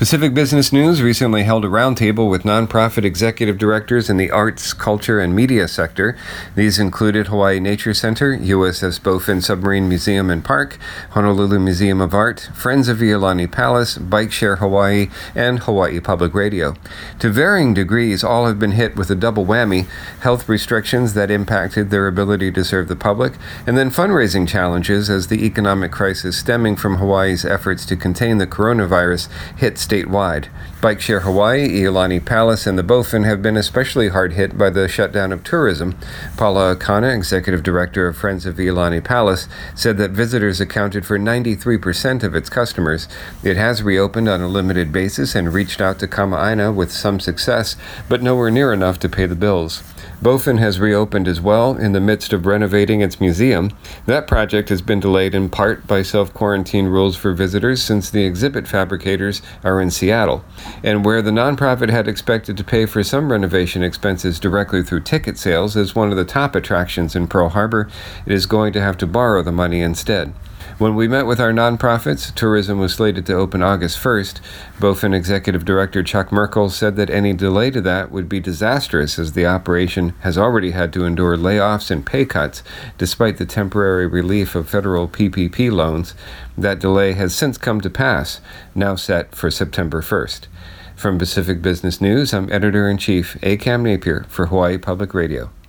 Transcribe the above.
Pacific Business News recently held a roundtable with nonprofit executive directors in the arts, culture, and media sector. These included Hawaii Nature Center, USS Bowfin Submarine Museum and Park, Honolulu Museum of Art, Friends of Iolani Palace, Bike Share Hawaii, and Hawaii Public Radio. To varying degrees, all have been hit with a double whammy: health restrictions that impacted their ability to serve the public, and then fundraising challenges as the economic crisis stemming from Hawaii's efforts to contain the coronavirus hit statewide. Bike Share Hawaii, Iolani Palace, and the Bowfin have been especially hard hit by the shutdown of tourism. Paula Akana, executive director of Friends of Iolani Palace, said that visitors accounted for 93% of its customers. It has reopened on a limited basis and reached out to Kama'aina with some success, but nowhere near enough to pay the bills. Bowfin has reopened as well in the midst of renovating its museum. That project has been delayed in part by self-quarantine rules for visitors since the exhibit fabricators are in Seattle. And where the nonprofit had expected to pay for some renovation expenses directly through ticket sales as one of the top attractions in Pearl Harbor, it is going to have to borrow the money instead. When we met with our nonprofits, tourism was slated to open August 1st. Bowfin Executive Director Chuck Merkel said that any delay to that would be disastrous, as the operation has already had to endure layoffs and pay cuts despite the temporary relief of federal PPP loans. That delay has since come to pass, now set for September 1st. From Pacific Business News, I'm Editor-in-Chief A. Cam Napier for Hawaii Public Radio.